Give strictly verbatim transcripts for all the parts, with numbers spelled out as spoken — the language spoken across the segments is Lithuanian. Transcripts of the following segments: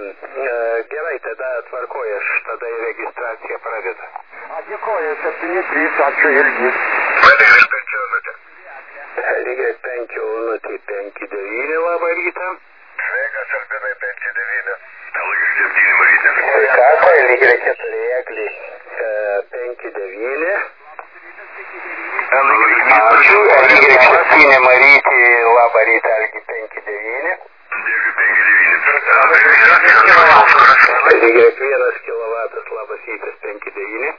Gerai, tada tvarkoju, aš tada į registraciją pradedu. Dėkoju, septyni trys, ačiū irgi. Lygiai penki unutį penki devyni, labą rytą. Sveikas, Albinai penki devyni. Lygiai septyni Marytė. Sveikatą, lygiai keturi Eglį penki devyni. Ačiū, lygiai septyni Marytė, labą rytą, lygiai penki devyni. Lygiai vienas kilovatas, labas rytas, penki devyni.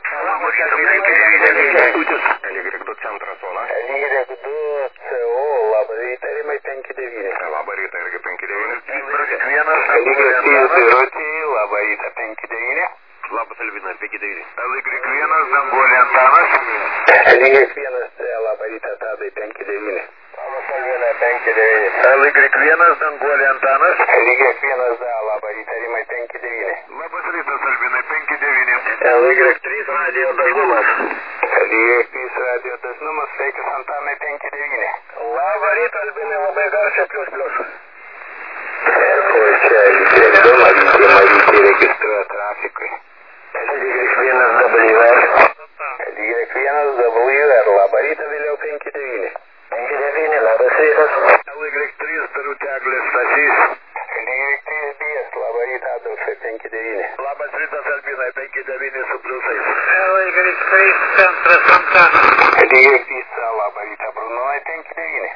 Lygiai du centras, Ola. Lygiai du C O, labą rytą, rimai penki devyni. Labą rytą, irgi penki devyni. Lygiai trys Birutį, labą rytą, penki devyni. Labas Albinai, penki devyni. Lygiai vienas, Danguolė Antanas. Lygiai vienas C, labą rytą, Tadai, penki devyni. Labas Albinai, penki devyni. Lygiai vienas, Danguolė Antanas. Lygiai vienas D, labą rytą, rimai penki devyni. Labas rytas, Albinai, penki devyni. Lygiai trys radio dažnumas. Lygiai trys radio dažnumas, sveikas Antanai, penki devyni. Labą rytą, Albinai, labai garsiai, plius plius. Dėkui, čia lygiai du, Marytė, Marytė registruoja trafikui. Lygiai vienas W R. Lygiai vienas W R, labą rytą, vėliau penki devyni. penki devyni, labas rytas. Lygiai trys, Birutė Eglė Stasys. Lygiai trys B S, labą rytą, Adolfai, penki devyni. Labas rytas, Albinai, penki devyni su pliusais. Lygiai trys, centras Antanas. Lygiai trys, labą rytą, Brunonai, penki devyni.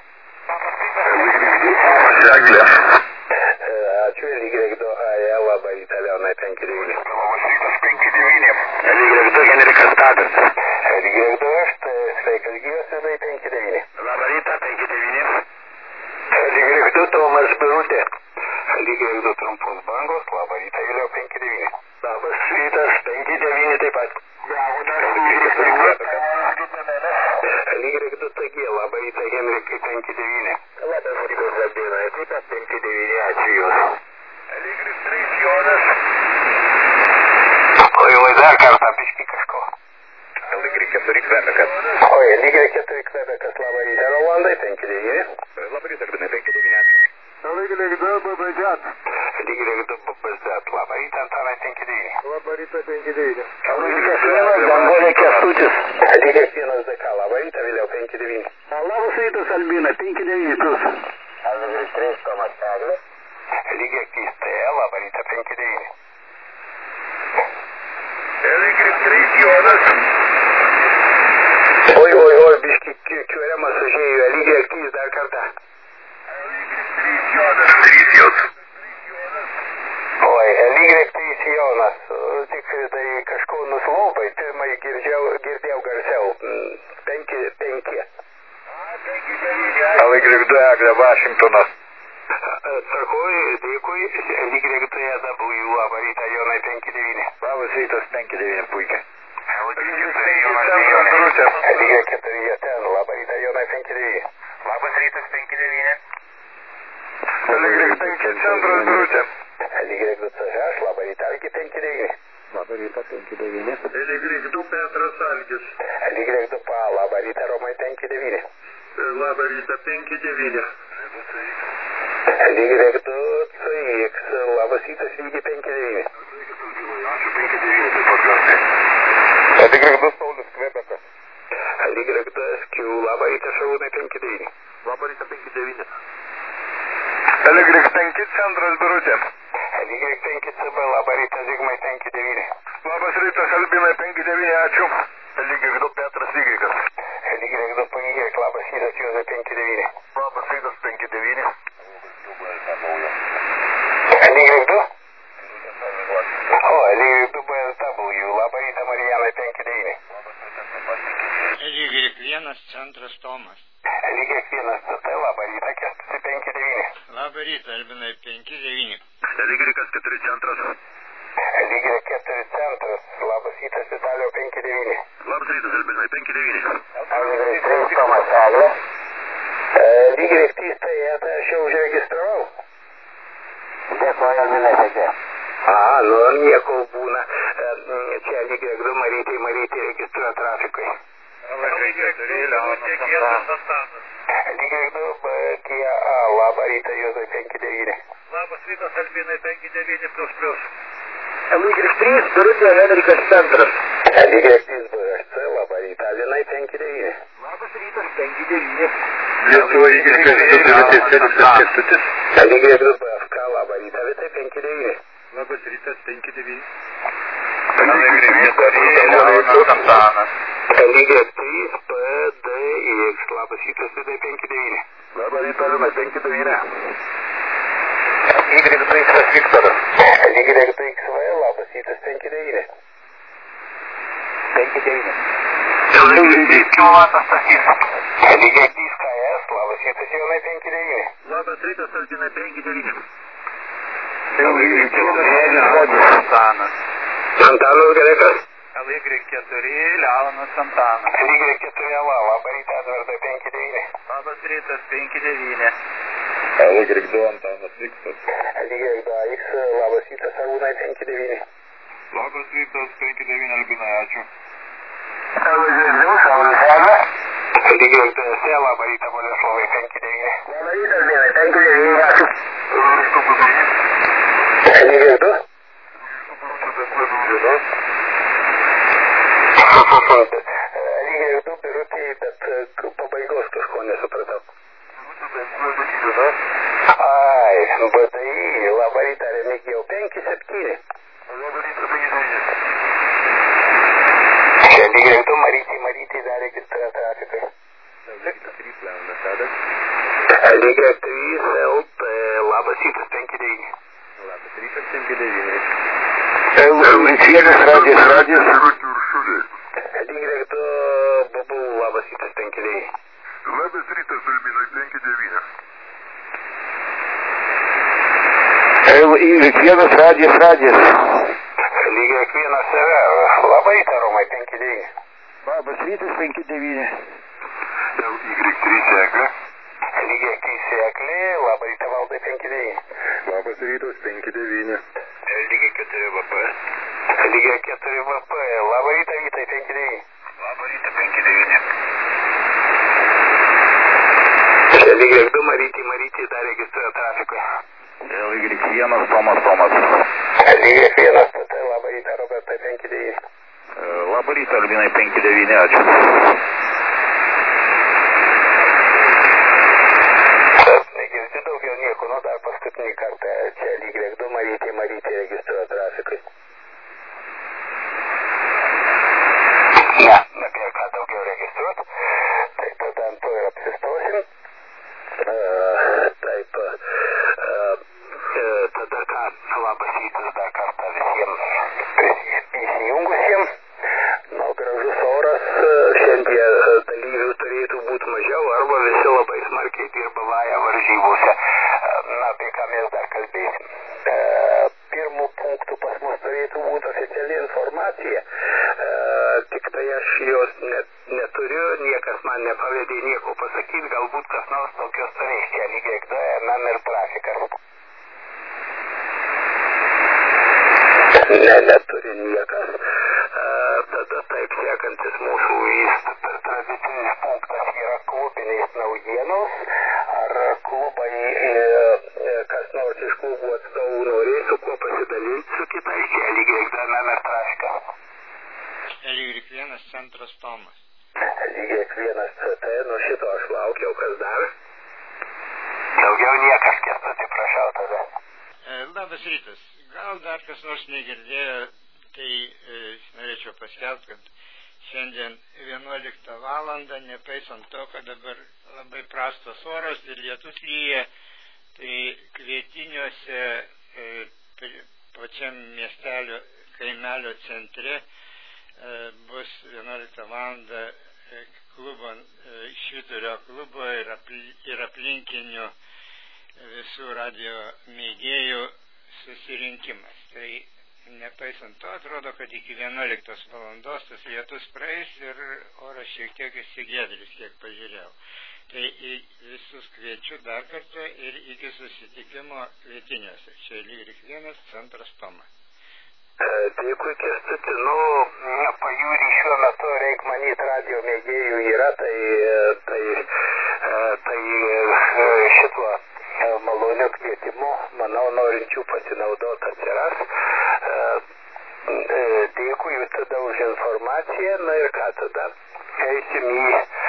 Eglė. Ačiū, lygiai du A E, labą rytą, Leonai, penki devyni. Labas rytas, penki devyni. Lygiai du Henrikas Tadas. Lygiai du aš, sveikas gyvas, Vidai, penki devyni. Labą rytą, penki devyni. Lygiai du Tomas Birutė. Lygiai du trumpos bangos, labą rytą, vėliau penki devyni. Labas rytas, penki devyni taip pat. Lygiai du T G, labą rytą, Henrikai, penki devyni. Labas rytas, Albinai, taip pat penki devyni, ačiū Jūs. Lygiai trys Jonas. Oi, oi, dar kartą biškį kažko. Lygiai keturi Kvebekas. Oi, lygiai keturi Kvebekas, labą rytą, Rolandai, penki devyni. Labą rytą, Albinai, penki devyni, ačiū. Lygiai du B B Z. Lygiai du B B Z, labą rytą, Antanai, penki devyni. Labą rytą, penki devyni. Lygiai vienas, Danguolė Kęstutis. Lygiai vienas D K, labą rytą, vėliau penki devyni. Labas rytas, Albinai, penki devyni plius. Lygiai trys Tomas Eglė. Lygiai trys T, labą rytą, penki devyni. Lygiai trys Jonas. Oi, oi, oi, biškį kiuremas užėjo, lygiai trys dar kartą. trys Jonas. trys Jonas. Oi, lygiai trys Jonas, tik tai kažko nuslopai, pirmai girdėjau, girdėjau garsiau, penki, penki. Lygiai du Eglė Vašingtonas. Sakoj, dėkui, lygiai du W, labą rytą, Jonai, penki devyni. Labas rytas, penki devyni, puikiai. Lygiai keturi ten, labą rytą, Jonai, penki devyni. Labas rytas, penki devyni. Lygiai penki centras Birutė. Lygiai du C H, labą rytą, lygiai penki devyni. Labą rytą, penki devyni. Lygiai du Petras Algis. Lygiai du P, labą rytą, Romai, penki devyni. Labą rytą, penki devyni. Lygiai du C X, labas rytas, lygiai penki devyni. Lygiai du Saulis Kvebekas. Lygiai du S Q, labą rytą, Šarūnai, penki devyni. Labą rytą, penki devyni. Lygiai penki centras Birutė. Lygiai penki C B, labą rytą, Zigmai, penki devyni. Labas rytas, Albinai, penki devyni, ačiū. Lygiai du Petras Lygikas. Lygiai du P Y, labas rytas, Juozai, penki devyni. Labas rytas, penki devyni. Lygiai du? O, lygiai du B S W, labą rytą, Marijanai, penki devyni. Lygiai vienas centras Tomas. Lygiai vienas C T, labą rytą, Kęstutis, penki devyni. Labą rytą, Albinai, penki devyni. Lygiai keturi centras. Lygiai keturi centras, labas rytas, Vitalijau, penki devyni. Labas rytas, Albinai, penki devyni. Lygiai trys Tomas Eglė. Lygiai trys tai aš jau užregistravau. Dėkoju, Albinai, tekė. A, nu, nieko būna. Čia lygiai du Marytė, Marytė registruoja trafikui. Lygiai du Lygiai du Kia A, labą rytą, Juozai, penki devyni. Labas rytas, Albinai, penki devyni plius plius. L Y trys, Birutė Henrikas centras. L Y trys B H C, labą rytą, Albinai, penki devyni. Labas rytas, penki devyni. Lietuva Y keturi. L Y du B F K, labą rytą, Vitai, penki devyni. Labas rytas, penki devyni. L Y trys P D X, labas rytas, Vitai, penki devyni. Labą rytą, Albinai, penki devyni. Y du X Viktoras. L Y du X V, labas rytas, penki devyni. penki devyni. L Y trys kilovatas Stasys. L Y trys K S, labas rytas, Jonai, penki devyni. Labas rytas, Albinai, penki devyni. L Y Antanas. Antanas Grekas. L Y keturi Leonas Antanas. L Y keturi L, labą rytą, Edvardai, penki devyni. Labas rytas, penki devyni. L Y du Antanas Viktas. L Y du X, labas rytas, Arūnai, penki devyni. Labas rytas, penki devyni, Albinai, ačiū. L Y du, Saulis Egas. L Y du S, labą rytą, Boleslovai, penki devyni. Labą rytą, Albinai, penki devyni, ačiū. L Y du. L Y du Birutė, bet pabaigos kažko nesupratau. Ai, B D I, labą rytą, Remigijau, penki septyni. Čia L Y du Marytį, Marytį dar registruoja trafikai. L Y trys L P, labas rytas, penki devyni. Labas rytas, penki devyni. L Y vienas radijas, radijas. L Y du B B U, labas rytas, penki devyni. Labas rytas, Albinai, penki devyni. L Y vienas radijas, radijas. L Y vienas R, labai rytą, Romai, penki devyni. Labas rytas, penki devyni. L Y trys Eglė. L Y trys Eglė, labą rytą, Valdai, penki devyni. Labas rytas, penki devyni. L Y keturi V P. L Y keturi V P, labą rytą, Vytai, penki devyni. Labą rytą, penki devyni. L Y du Marytį, Marytį dar registruoja trafiką. L Y vienas Tomas Tomas. L Y vienas T T, labą rytą, Robertai, penki devyni. Labą rytą, Albinai, penki devyni, ačiū. Aš negirdi daugiau nieko, nu dar paskutinį kartą. Čia L Y du Marytį, Marytį registruoja trafikai. Ne, apie ką daugiau registruot, tai tada ant to ir apsistosim. Taip, tada ką, labas rytas dar kartą visiems įsijungusiems. Nu, gražus oras, šiandien dalyvių turėtų būti mažiau, arba visi labai smarkiai dirba vaja varžybose. Na, apie ką mes dar kalbėsim. Pirmų punktų pas mus turėtų būti oficiali informacija. Tik tai aš jos net, neturiu, niekas man nepavedė nieko pasakyti, galbūt kas nors tokios turės čia L Y D, M M ir trafikas. Ne, neturi niekas. Tada taip sekantis mūsų per tradicinis punktas yra klubinės naujienos. Ar klubai, kas nors iš klubų atstovų norės su kuo pasidalinti su kitais čia L Y D, M M ir trafikas? L Y vienas centras Tomas. L Y vienas C T, nuo šito aš laukiau, kas dar? Daugiau niekas, Kęstuti, prašau tada. Labas rytas. Gal dar kas nors negirdėjo, tai e, norėčiau paskelbti, kad šiandien vienuoliktą valandą, nepaisant to, kad dabar labai prastas oras ir lietus lyja, tai kvietiniuose e, pačiam miestelio kaimelio centre e, bus vienuoliktą valandą e, klubo, e, Švyturio klubo ir, apli, ir aplinkinių visų radio mėgėjų susirinkimas. Tai nepaisant to, atrodo, kad iki vienuoliktos valandos tas lietus praeis ir oras šiek tiek įsigėdris, kiek pažiūrėjau. Tai visus kviečiu dar kartą ir iki susitikimo kvietiniuose. Čia L Y vienas centras Tomas. Dėkui, Kęstuti. Nu, pajūrį šiuo metu reik manyti radio mėgėjų yra, tai, tai, tai šituo maloniu kvietimu, manau, norinčių pasinaudoti atsiras. Dėkui tada už informaciją, na ir ką tada? Eisim į,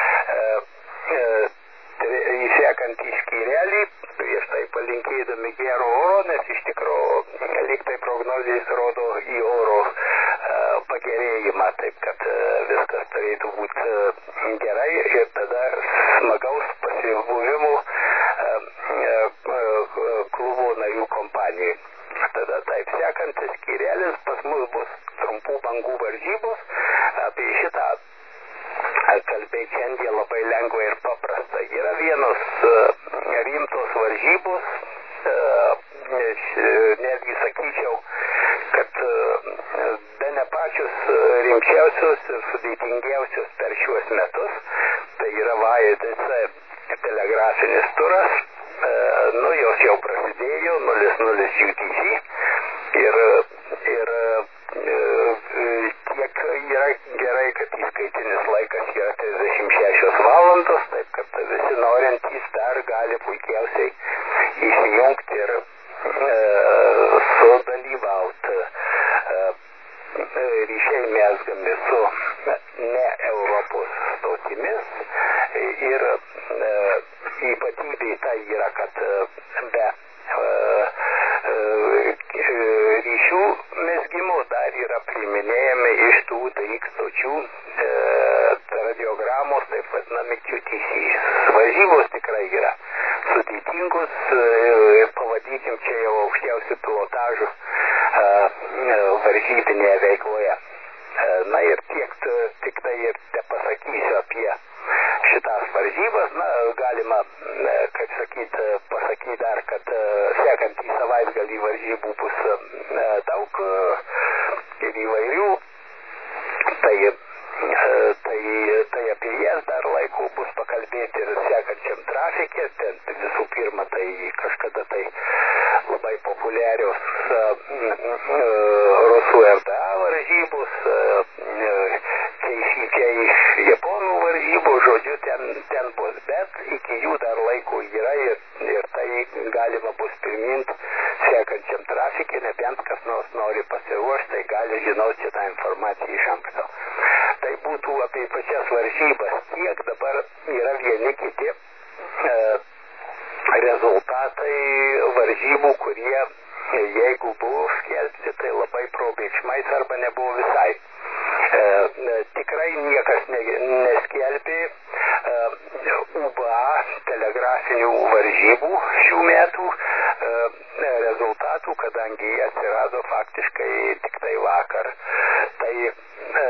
į sekantį skyrelį, prieš tai palinkėdami gero oro, nes iš tikrųjų lyg tai prognozijas rodo į oro pagerėjimą, taip kad viskas turėtų būti gerai ir tada smagaus pasibuvimų klubo narių kompanijai. Tada taip sekantis skyrelis pas mus bus trumpų bangų varžybos. Apie šitą kalbėti šiandien labai lengva ir paprasta. Yra vienos rimtos varžybos, netgi sakyčiau, kad bene pačios rimčiausios ir sudėtingiausios per šiuos metus. Tai yra V A D C telegrafinis turas. Nu, jos jau prasidėjo, nulis nulis U T C ir, ir tiek yra gerai, kad įskaitinis laikas yra trisdešimt šešios valandos, taip kad visi norintys dar gali puikiausiai įsijungti ir e, sudalyvauti. E, ryšiai mezgami su ne Europos stotimis ir e, ypatybė tai yra, kad be e, e, ryšių mezgimo dar yra priiminėjami iš tų D X stočių e, radiogramos, taip vadinami Q T C. Varžybos tikrai yra sudėtingus ir e, pavadinkim čia jau aukščiausių pilotažų e, varžybinėje veikloje. E, na ir tiek tik tai ir te pasakysiu apie šitas varžybas. Na, galima, kaip sakyt, pasakyti dar, kad sekantį savaitgalį varžybų bus daug ir įvairių. Tai, tai, tai apie jas dar laiku bus pakalbėti ir sekančiam trafikė. Ten visų pirma, tai kažkada tai labai populiarios rusų R D A varžybos, K iš Japonų varžybų, žodžiu, ten, ten bus, bet iki jų dar laiko yra ir, ir tai galima bus priminti sekančiam trafikė, nebent kas nors nori pasiruošti, tai gali žinoti šitą informaciją iš anksto. Tai būtų apie pačias varžybas, tiek dabar yra vieni kiti e, rezultatai varžybų, kurie, jeigu buvo skelbti, tai labai probėgšmais arba nebuvo visai. E, tikrai niekas ne, neskelbė e, U B A telegrafinių varžybų šių metų e, rezultatų, kadangi atsirado faktiškai tik tai vakar. Tai e,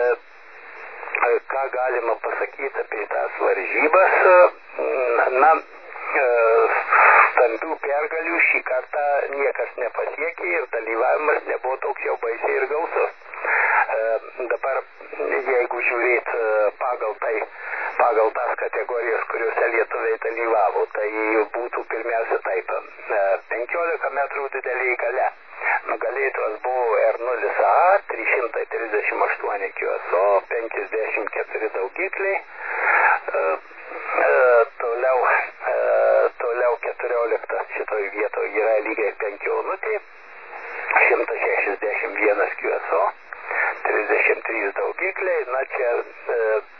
ką galima pasakyti apie tas varžybas? Na, e, stambių pergalių šį kartą niekas nepasiekė ir dalyvavimas nebuvo toks jau baisiai ir gausus. Dabar, jeigu žiūrėt pagal tai, pagal tas kategorijas, kuriuose lietuviai dalyvavo, tai būtų pirmiausia taip, penkiolika metrų didelė gale. Nugalėtojas buvo R nulis A, trys šimtai trisdešimt aštuoni Q S O, penkiasdešimt keturi daugikliai, e, e, toliau, e, toliau keturioliktas šitoj vietoje yra lygiai penkionutė, šimtas šešiasdešimt vienas Q S O. trisdešimt trys daugikliai, na čia e,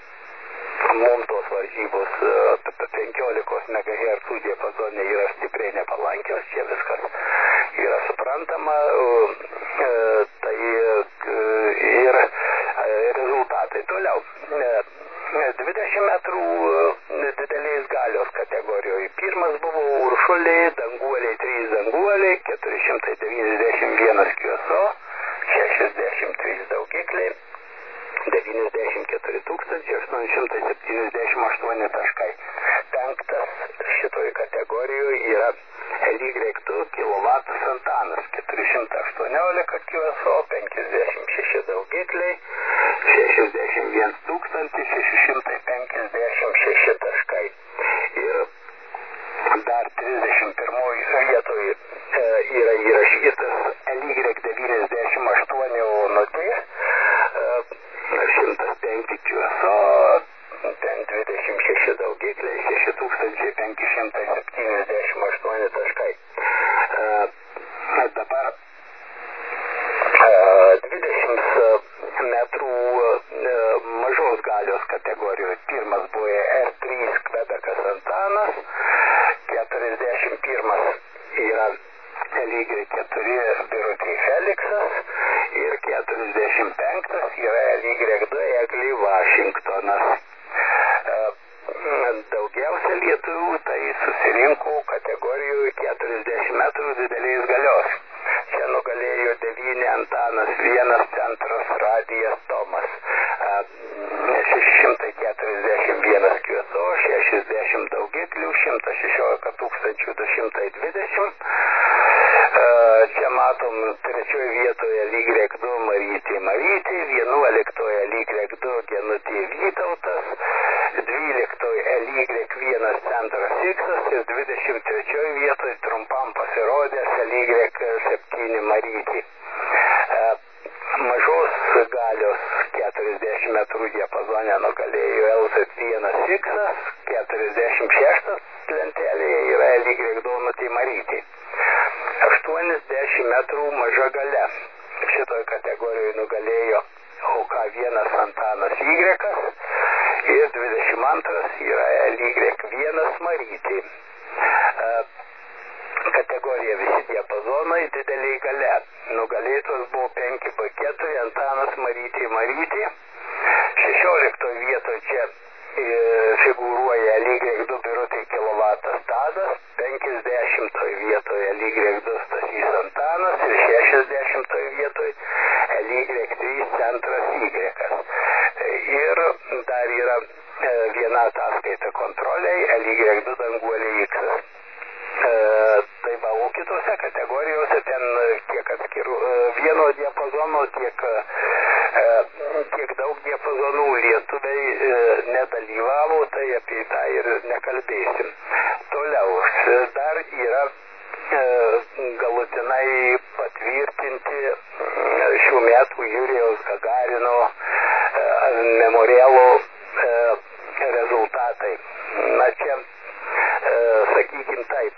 mums tos varžybos e, penkiolikos megahercų diapazone yra stipriai nepalankios, čia viskas yra suprantama, e, tai e, ir e, rezultatai toliau. E, dvidešimt metrų e, didelės galios kategorijoje. Pirmas buvo Uršulė, danguoliai, trys danguoliai, keturi šimtai devyniasdešimt vienas Q S O. šešiasdešimt trys daugikliai, devyniasdešimt keturi tūkstančiai aštuoni šimtai septyniasdešimt aštuoni taškai. Penktas šitoj kategorijoje yra L Y du kilovatų Santanas, keturi šimtai aštuoniolika Q S O, penkiasdešimt šeši daugikliai, šešiasdešimt vienas tūkstantis šeši šimtai penkiasdešimt šeši taškai. Ir dar trisdešimt pirmoje vietoje e, yra įrašytas L Y devyniasdešimt aštuoni onutė, e, šimtas penki Q S O, ten dvidešimt šeši daugikliai, šeši tūkstančiai penki šimtai septyniasdešimt aštuoni taškai. L keturi Birutė Feliksas ir keturiasdešimt penktas yra L du Eglė Vašingtonas. Daugiausia lietuvių tai susirinko kategorijoje keturiasdešimt metrų didelės galios. Čia nugalėjo devyni Antanas vienas, Centras Radijas Tomas. šeši šimtai keturiasdešimt vienas Kvietso, šešiasdešimt daugiklių, šimtas šešiolika tūkstančių du šimtai dvidešimt. Čia matom trečioje vietoje L du Marytė Marytė, vienuoliktoje L du Genutė Vytautas, dvyliktoje L vienas Centras Iksas ir dvidešimt trečioje vietoje trumpam pasirodęs L septyni Marytė. Mažos galios keturiasdešimt metrų diapazone nugalėjo L vienas Iksas, keturiasdešimt šeštas lentelėje yra L Donutė Marytė. aštuoniasdešimt metrų maža galia. Šitoj kategorijoje nugalėjo O K vienas Antanas Y ir dvidešimt antras yra L vienas Marytė. Kategorija visi diapazonai dideliai gale. Nugalėtos buvo penki B keturi Antanas Marytė Marytė. šešioliktoje vietoje čia figūruoja L du Birutė Kilovatas Tadas, penkiasdešimtoje vietoje L du Stasys Antanas ir šešiasdešimtoje vietoje L trys Centras Y. Ir dar yra viena ataskaita kontroliai L du Danguolė Iksas. Tai va, o kitose kategorijose ten kiek atskirų vieno diapazono, tiek, tiek daug diapazonų lietuviai nedalyvavo, tai apie tą ir nekalbėsim. Toliau, dar yra galutinai patvirtinti šių metų Jurijaus Gagarino memorialo rezultatai. Na čia, sakykim taip,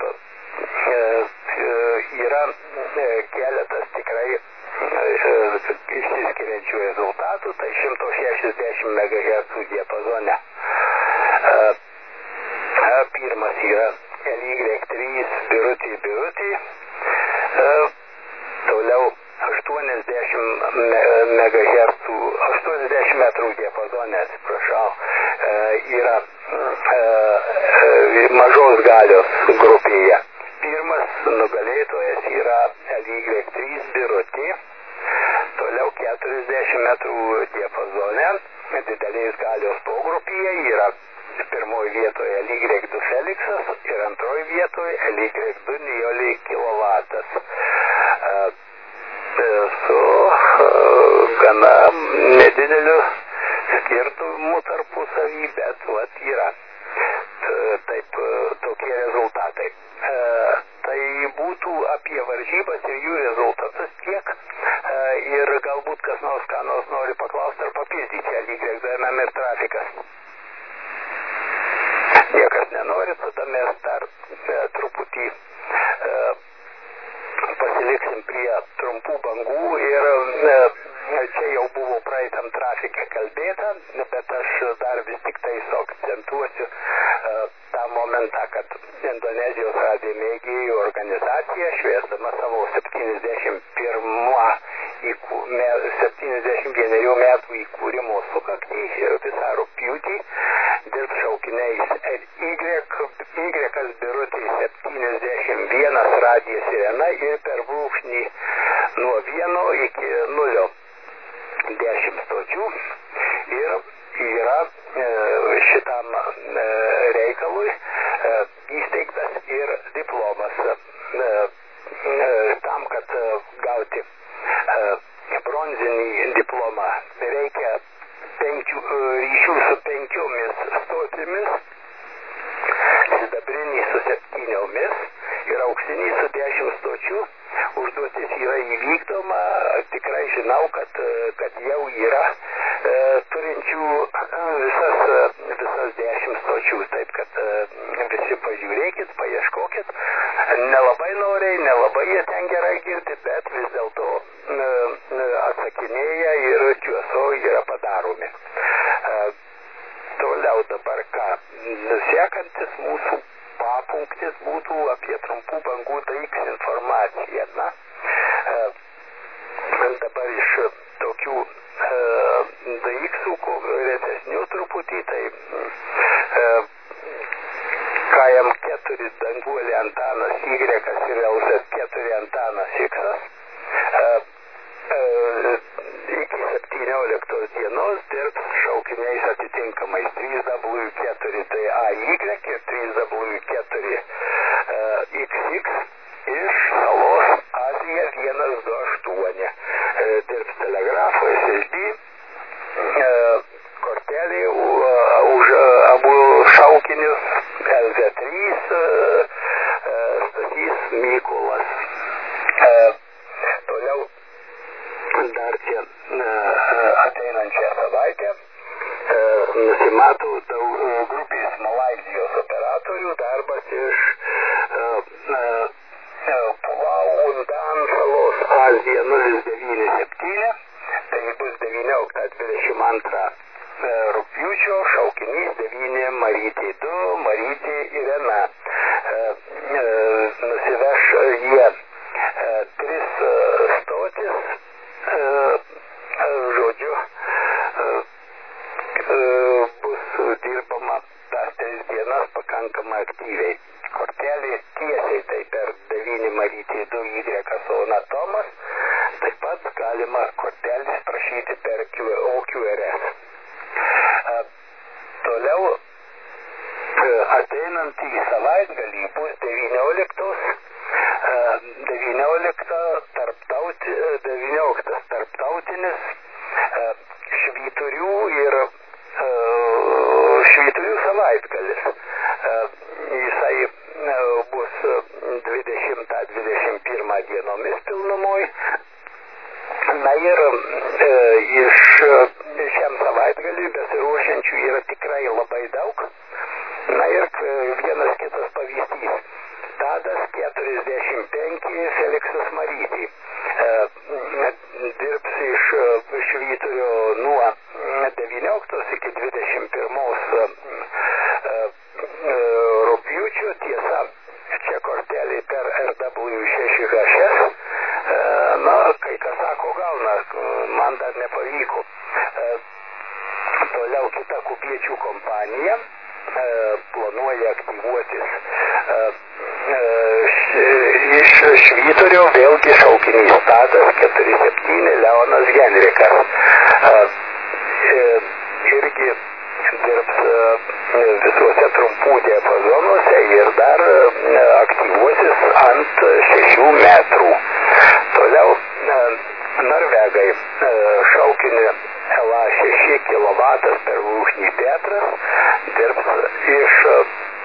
yra keletas tikrai išsiskiriančių rezultatų, tai šimtas šešiasdešimt megahercų diapazone. Pirmas yra L trys Birutė Birutė, toliau aštuoniasdešimt megahercų, aštuoniasdešimt metrų diapazone, atsiprašau, yra mažos galios grupėje. Pirmas nugalėtojas yra L trys Birutė, toliau keturiasdešimt metrų diapazone, didelės galios pogrupėje yra pirmoje vietoje L du Feliksas ir antroje vietoje L du Nijolė Kilovatas. Su gana nedideliu skirtumu tarpusavy, bet vat yra. Taip, tokie rezultatai. Tai būtų apie varžybas ir jų rezultatus tiek. Ir galbūt kas nors, ką nors nori paklausti ar papildyti L D M ir trafikas. Niekas nenori, tada mes dar truputį pasiliksim prie trumpų bangų ir čia jau buvo praeitam trafike kalbėta, bet aš dar vis tik tai akcentuosiu tą momentą, kad Indonezijos radijo mėgėjų organizacija šviesdama savo septyniasdešimt vienerių metų įkūrimo sukaktį visą rugpjūtį dirbs šaukiniais Y Birutė septyniasdešimt vienas radijas Sirena ir per brūkšnį nuo vieno iki nulio dešimt stočių ir yra šitam reikalui įsteigtas ir diplomas tam, kad gauti bronzinį diplomą reikia penkių, ryšių su penkiomis stotimis, sidabrinį su septyniomis ir auksinį su dešimt stočių. Užduotis yra įvykdoma, tikrai žinau, kad, kad jau yra e, turinčių visas, visas dešimt stočių, taip kad e, visi pažiūrėkit, paieškokit, nelabai noriai, nelabai jie ten gerai girdi, bet vis dėlto e, atsakinėja ir čiuoso yra padaromi. E, toliau dabar ką, sekantis mūsų papunktis būtų apie trumpų bangų D X informaciją. Rugpjūčio šaukinys devyni Marytė du, Marytė Irena. E, e, nusiveš jie e, tris e, stotis, e, e, žodžiu, e, e, bus dirbama tas tris dienas pakankamai aktyviai. Kortelė tiesiai tai per devyni Marytė du Y Zona Tomas, taip pat galima kortelės prašyti per O Q R S. A, toliau a, ateinant į savaitgalį bus devynioliktos, a, devyniolikta tarptauti, devynioliktas tarptautinis a, švyturių ir a, švyturių savaitgalis. A, jisai a, bus dvidešimtą dvidešimt pirmą dienomis pilnumoj. Na ir e, iš šiam savaitgaliui besiruošiančių yra tikrai labai daug. Na ir vienas kitas pavyzdys. Tadas keturiasdešimt penki, Feliksas Marytė. E, dirbs iš švyturio nuo devynioliktos iki dvidešimt pirmos e, e, rugpjūčio. Tiesa, čia kortelė per R W šeši H S. E, na, kai kas sako, gal, na, man dar nepavyko. E, toliau kita kubiečių kompanija e, planuoja aktyvuotis e, e, š, iš švyturio, vėlgi šaukinys Tadas keturi septyni Leonas Henrikas. E, e, irgi dirbs e, visuose trumpų diapazonuose ir dar e, aktyvuosis ant šešių metrų. Toliau e, Norvegai e, šaukinį L A šeši kilovatas per Lūšnį Petras dirbs iš e,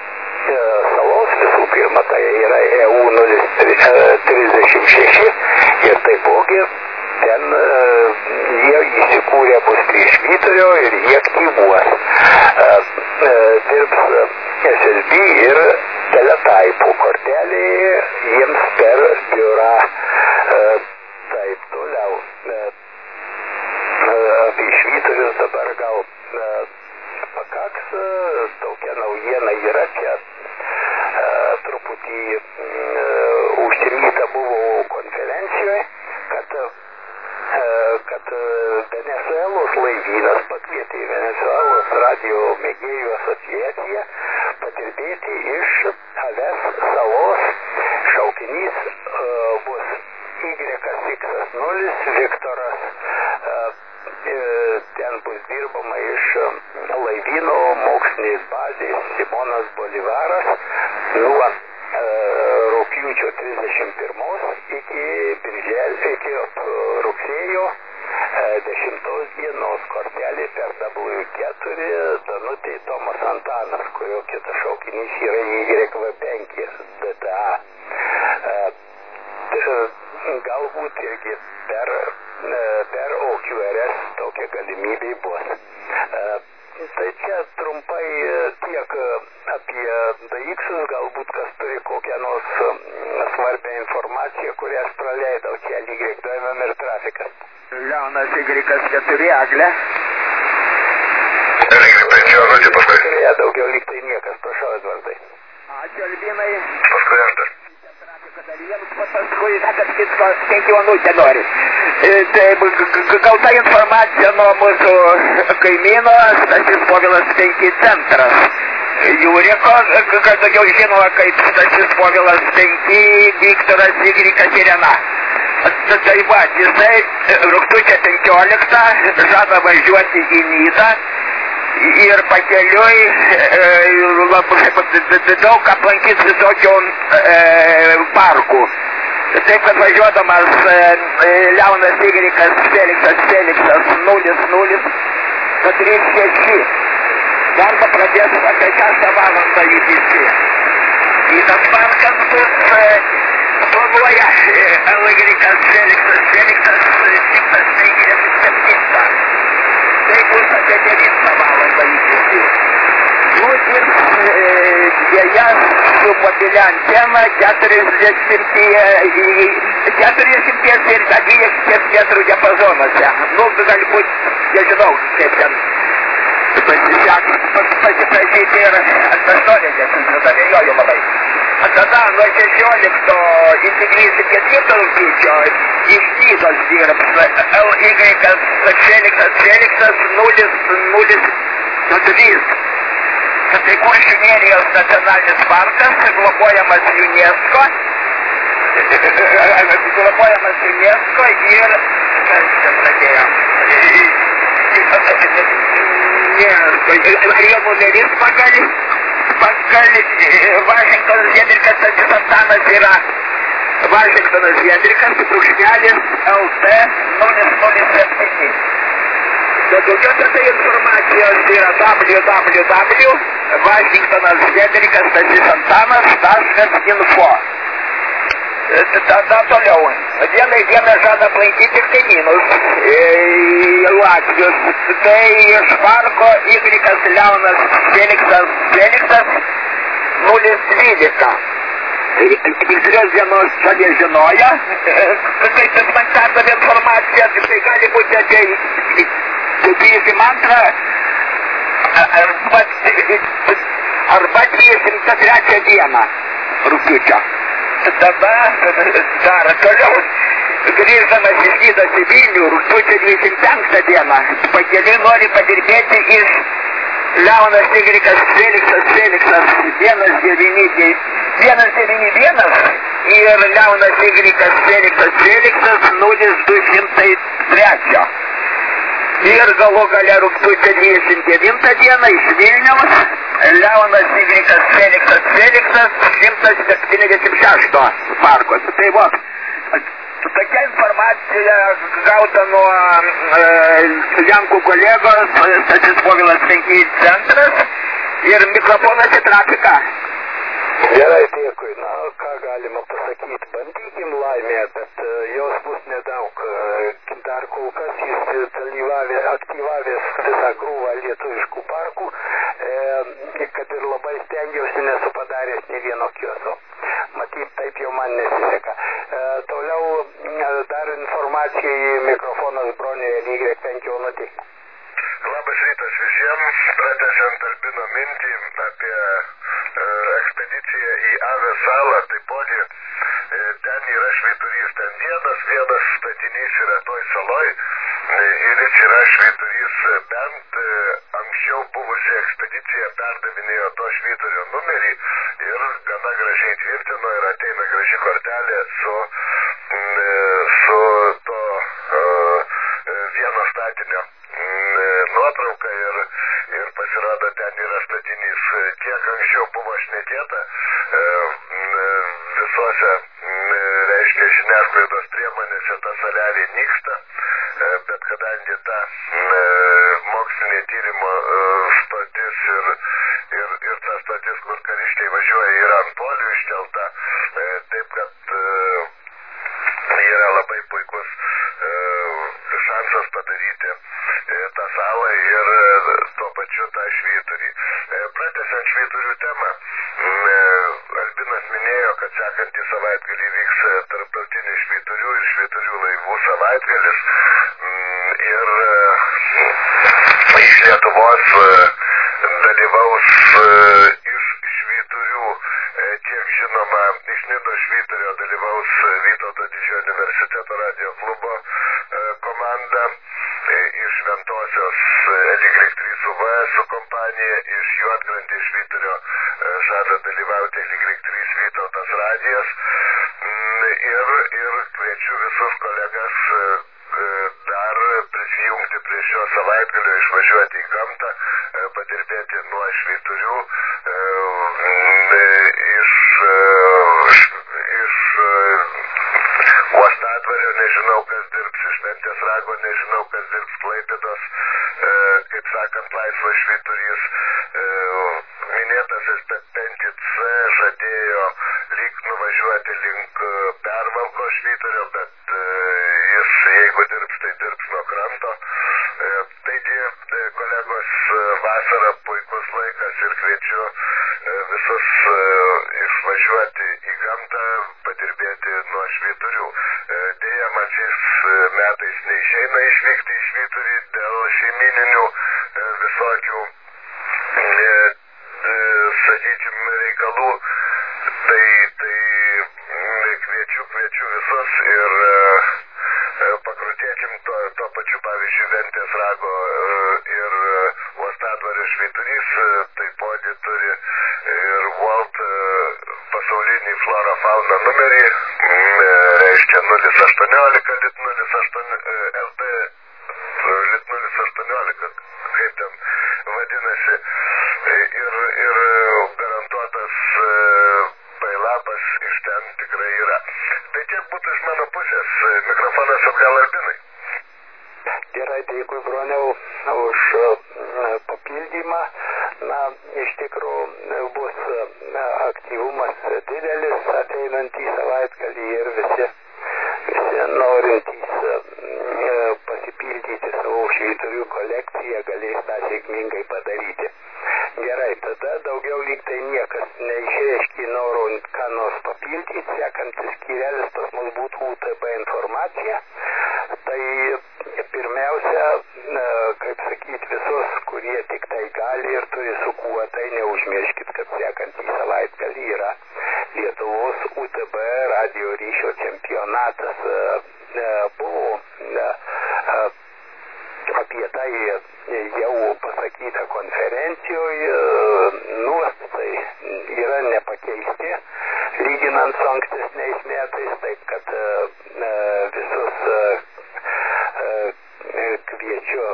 salos, visų pirma, tai yra E U nulis trisdešimt šeši ir taipogi ten e, jie įsikūrė bus prie švyturio ir jie aktyvuos. E, e, dirbs S L B ir teletaipų kortelė jiems per biurą. E, taip, toliau. E, e, apie švyturius dabar gal e, pakaks. E, tokia naujiena yra čia. E, truputį e, užsimyta buvo konferencijoje, kad kad Venezuelos laivynas pakvietė Venezuelos radio mėgėjų asociaciją padirbėti iš Aves salos. Šaukinys uh, bus Y X nulis Viktoras. Uh, ten bus dirbama iš laivyno mokslinės bazės Simonas Bolivaras nuo uh, rugpjūčio trisdešimt pirmos iki birželio, iki rugsėjo dešimtos dienos. Kortelė per W keturi Danutė Tomas Antanas, kurio kitas šaukinys yra Y V penki D T A. Galbūt irgi per, per O Q R S tokia galimybė bus. Tai čia trumpai tiek apie D X-us, galbūt kas turi kokią nors svarbią informaciją, kurią aš praleidau. Čia Y D M ir trafikas. Leonas Y keturi, Aglė. Y penki, žodžiu, paskui. Daugiau lyg tai niekas, prašau, Edvardai. Ačiū, Albinai. Paskui aš dar. Paskui, kad kitko penkių minutę nori. Tai gauta informacija nuo mūsų kaimyno, Stasys Povilas penki centras. Jūriko, kad daugiau žinoma, kaip Stasys Povilas penki, Viktoras Y Irena. Tai va, jisai rugpjūčio penkioliktą žada važiuoti į Nidą ir pakeliui labai daug aplankys visokių e, parkų. Taip, kad važiuodamas e, Leonas Y, Feliksas, Feliksas nulis nulis trys šeši. Darbą pradės apie šeštą valandą įvykti. Į tas parkas bus e, planuoja L Y Feliksas, Feliksas šimtas penkiasdešimt septyni. Tai bus apie devintą valandą įvykti. Nu ir dėja su mobilia antena keturiasdešimt ir dvidešimties metrų diapazonuose. Nu, galbūt, nežinau, kaip ten pasiseks, pasiprašyti ir aštuoniasdešimt, abejoju labai. Tada nuo šešiolikto iki dvidešimt ketvirto rugpjūčio iš Nidos dirbs L Y Feliksas Feliksas nulis nulis trys. Tai Kuršių nerijos nacionalinis parkas, globojamas UNESCO, globojamas UNESCO ir kas čia pradėjo? Jo numeris pagal pagal Vašingtonas Hendrikas Stasys Antanas yra Vašingtonas Hendrikas, brūkšnelis L T nulis nulis septyni. Daugiau apie tai informacijos yra www taškas Vašingtonas Hendrikas Stasys Antanas taškas info. Tada toliau. Vienai dieną žada aplankyti kaimynus Latvius. Tai iš parko Ygrikas Leonas Feliksas Feliksas nulis dvylika. Tikslios dienos čia nežinoja. Kaip jis man perdavė informaciją, tai gali būti apie dvidešimt antrą arba arba dvidešimt trečią dieną rugpjūčio. Tada dar toliau, grįždamas iš Nidos į Vilnių, rugpjūčio dvidešimt penktą dieną, pakeliui nori padirbėti iš Leonas Ygrikas Feliksas Feliksas vienas devyni vienas ir Leonas Ygrikas Feliksas Feliksas nulis du šimtai trys. Ir galų gale rugpjūčio dvidešimt devintą dieną iš Vilniaus Leonas Ygrikas Feliksas Feliksas šimtas septyniasdešimt šešto parko. Tai va, tokia informacija gauta nuo e, Lenkų kolegos Stasys Povilas penki centras ir mikrofonas į trafiką. Gerai, dėkui. Na, ką galima pasakyti, bandykim laimę, bet uh, jos bus nedaug. Uh, dar kol kas jis dalyvavė, aktyvavęs visą krūvą lietuviškų parkų, e, kad ir labai stengiausi, nesu padaręs ne vieno kioso. Matyt, taip jau man nesiseka. E, toliau e, dar informacija į mikrofonas Bronė L Y penki Onutį. Labas rytas visiems, pratęsiant Albino mintį apie e, ekspediciją į Avės salą, taipogi e, ten yra švyturys, ten vienas, vienas statinys yra toj saloj e, ir jis yra švyturys, bent e, anksčiau buvusi ekspedicija perdavinėjo to švyturio numerį ir gana gražiai tvirtino ir ateina graži kortelė su, e, su to e, vieno statinio nuotrauka ir, ir pasirodo ten yra statinys. Kiek anksčiau buvo šnekėta visose, reiškia, žiniasklaidos priemonėse ta salelė nyksta, bet kadangi ta mokslinė tyrimo stotis ir, ir, ir ta stotis, kur kariškiai važiuoja, yra ant polių iškelta, taip kad yra labai puikus šansas padaryti tą salą ir tuo pačiu tą švyturį. Pratęsiant švyturių temą, Albinas minėjo, kad sekantį savaitgalį vyks tarptautinis švyturių ir švyturių laivų savaitgalis ir iš Lietuvos dalyvaus iš švyturių, kiek žinoma, iš Nidos švyturio dalyvaus Vytauto Didžiojo universiteto radijo klubo komanda, iš Šventosios L Y trys U V su kompanija, iš Juodkrantės švyturio žada dalyvauti L Y trys Vytautas radijas ir, ir kviečiu visus kolegas dar prisijungti prie šio savaitgalio, išvažiuoti į gamtą, padirbėti nuo švyturių, iš, iš Uostadvario nežinau, kas dirbs, iš Ventės rago nežinau, kas dirbs, Klaipėdos, kaip sakant, laisvas švyturys. Minėtasis penki C žadėjo lyg nuvažiuoti link Pervalko švyturio, bet jis, jeigu dirbs, tai dirbs nuo kranto. Taigi, kolegos, vasara puikus laikas ir kviečiu visus išvažiuoti į gamtą, padirbėti nuo švyturių. Deja, man šiais metais neišeina išvykti į švyturį dėl šeimininių visokių, sakykime, reikalų, tai, tai kviečiu, kviečiu visus ir pakrutėkim to, to pačiu, pavyzdžiui, Ventės rago ir Uostadvario švyturys taipogi turi ir Walt pasaulinį flora fauna numerį, reiškia nulis aštuoniolika lit nulis aštuoni L T lit nulis aštuoniolika, kaip ten vadinasi, ir, ir garantuotas pailapas iš ten tikrai yra. Tai tiek būtų iš mano pusės. Mikrofonas atgal Albinai. Gerai, dėkui, Broniau, už papildymą. Na, iš tikrųjų bus aktyvumas didelis ateinantį savaitgalį ir visi, visi norintys pasipildyti savo švyturių kolekciją galės tą sėkmingai padaryti. Gerai, tada daugiau lyg tai niekas neišreiškė noro ką nors papildyti, sekantis skyrelis pas mus būtų U T B informacija. Tai pirmiausia, kaip sakyti, visus, kurie tik tai gali ir turi su kuo, tai neužmirškit, kad sekantį savaitgalį yra Lietuvos U T B radio ryšio čempionatas. Buvo apie tai jau pasakyta konferencijoje, nuostatai yra nepakeisti, lyginant su ankstesniais metais, taip kad visus kviečiu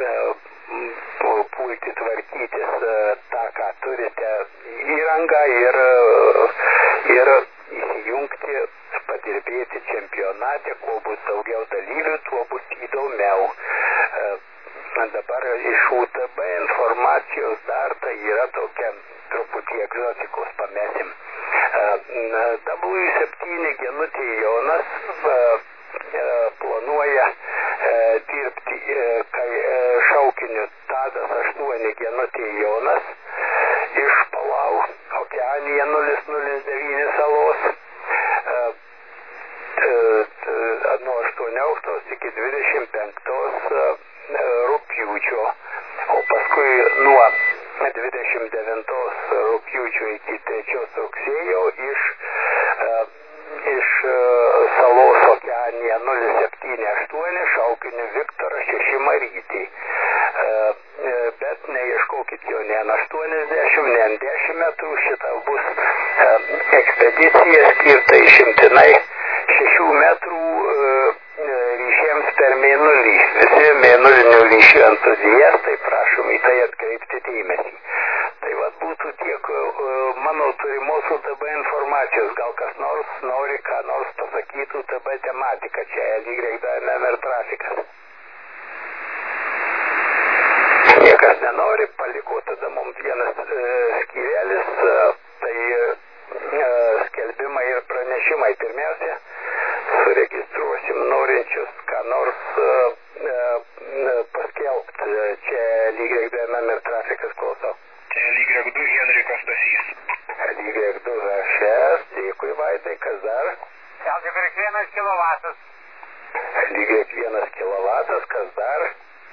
pulti tvarkytis tą, ką turite įrangą ir, ir įsijungti, padirbėti čempionate, kuo bus daugiau dalyvių, tuo bus įdomiau. Dabar iš U T B informacijos dar tai yra tokia truputį egzotikos pamesim. W septyni Genutė Jonas planuoja dirbti, kai šaukiniu Tadas aštuoni Genutė Jonas iš Palau Okeanija nulis nulis devyni salos nuo aštuonioliktos iki dvidešimt penktos rugpjūčio, o paskui nuo dvidešimt devintos rugpjūčio iki trečios rugsėjo iš, iš salos Okeanija nulis septyni aštuoni šaukiniu Viktorą Šešimarytį. Bet neieškokit jo ne ant aštuoniasdešimt, ne ant dešimt metrų, šita bus ekspedicija skirta išimtinai šešių metrų ryšiams per mėnulį. Visi mėnulinių ryšių entuziastai, prašom į tai atkreipti dėmesį. Tai vat būtų tiek mano turimos U T B informacijos. Gal kas nors nori ką nors pasakyti U T B tematiką. Čia L Y D M M ir trafikas. Niekas nenori, paliko tada mums vienas e, skyrelis, e, tai e, skelbimai ir pranešimai. Pirmiausia, suregistruosim norinčius ką nors e, e, paskelbti. Čia L Y D M M ir trafikas, klausau. Čia L Y du Henrikas Stasys. L Y du H, dėkui Vaidai, kas dar? L Y vienas kilovatas. L Y vienas kilovatas, kas dar?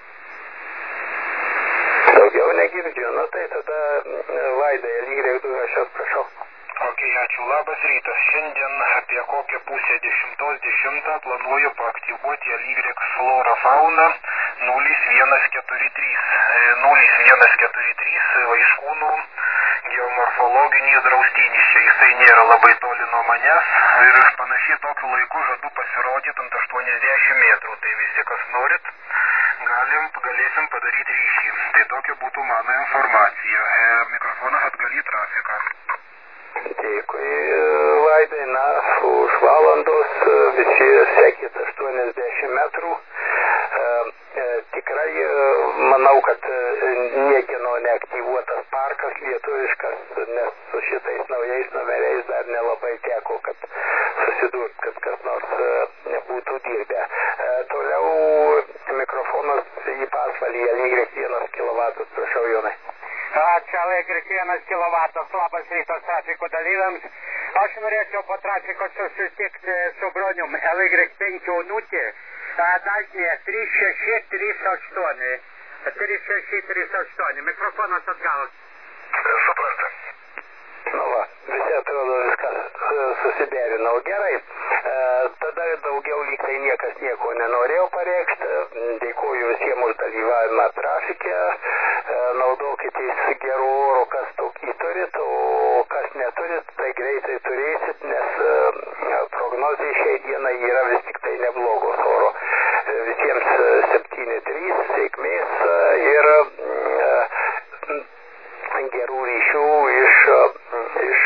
Daugiau negirdžiu, nu tai tada Vaidai, L Y du H, prašau. Ok, ačiū, labas rytas. Šiandien apie kokią pusę dešimtos dešimtą planuoju paaktyvuoti L Y flora fauna nulis vienas keturi trys. nulis vienas keturi trys Vaiškūnų geomorfologinis draustinis. Čia jisai nėra labai toli nuo manęs ir panašiai tokiu laiku žadu pasirodyti ant aštuoniasdešimt metrų. Tai visi, kas norit, galim, galėsim padaryti ryšį. Tai tokia būtų mano informacija. E, mikrofonas atgal į trafiką. Dėkui, Vaidai, na, už valandos visi sekit aštuoniasdešimt metrų. E, e, tikrai e, manau, kad niekieno neaktyvuotas parkas lietuviškas, nes su šitais naujais numeriais dar nelabai teko, kad susidurt, kad kas nors e, nebūtų dirbę. E, toliau mikrofonas į pasvalį L Y vienas kilovatas, prašau, Jonai. Ačiū, L Y vienas kilovatas, labas rytas trafiko dalyviams. Aš norėčiau po trafiko susitikti su Bronium L Y penki Onutė, dažnė trys šeši trys aštuoni. trys šeši trys aštuoni. Mikrofonas atgal. Suprasta. Nu va, visi atrodo viskas susiderinau. Gerai, e, tada daugiau lyg tai niekas nieko nenorėjau pareikšti. Dėkuoju visiems už dalyvavimą trafike. E, naudokitės gerų oro, kas tokį turit, o kas neturit, tai greitai turėsit, nes e, prognozija šiai dienai yra vis tik tai neblogos oro. E, visiems septyni trys, sėkmės ir e, gerų ryšių iš, iš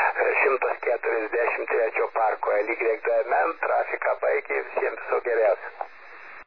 šimtas keturiasdešimt trečio parko L Y D M. Trafiką baigė, visiems viso geriausio.